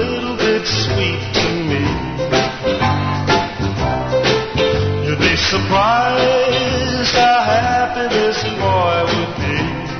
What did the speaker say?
little bit sweet to me. You'd be surprised how happy this boy would be.